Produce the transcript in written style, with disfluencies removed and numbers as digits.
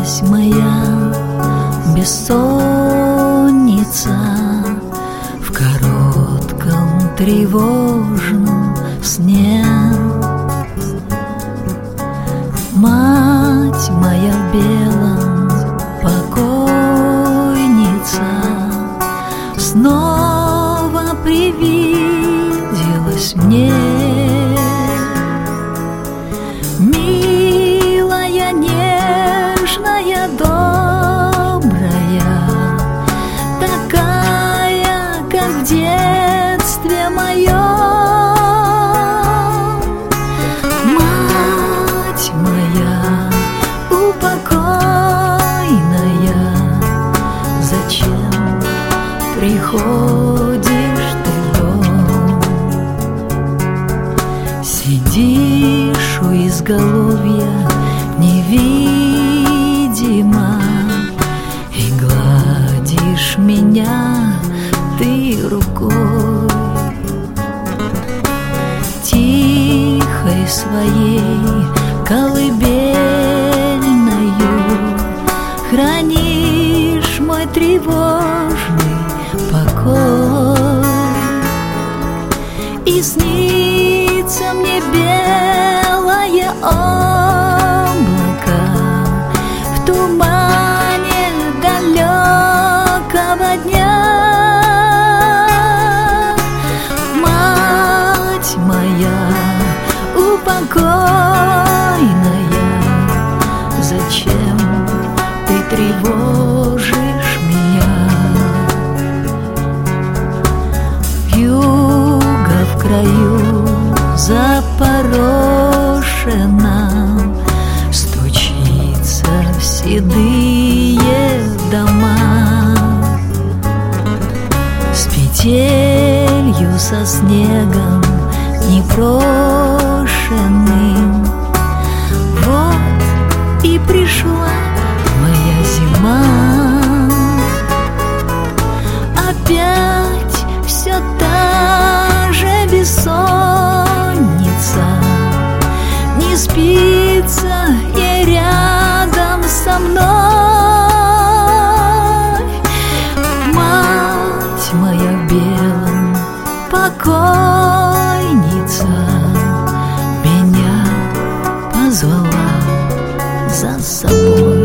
Снилась моя бессонница в коротком тревожном сне. Мать моя в белом, покойница, снова привиделась мне. Милая, нежная, добрая, такая, как в детстве моем. Мать моя упокойная, зачем приходишь ты в дом? Сидишь у изголовья невидимо и гладишь меня ты рукой. Тихой своей колыбельною хранишь мой тревожный покой. И снится мне белое облако в тумане далекого дня. Мать моя упокойная, зачем ты тревожишь меня? Вьюга в краю запорошенном стучится в седые дома. С петелью со снегом непрошенным вот и пришла моя зима. Опять все та же бессонница, не спится ей рядом со мной. Мать моя в белом, покойница, меня позвала за собой.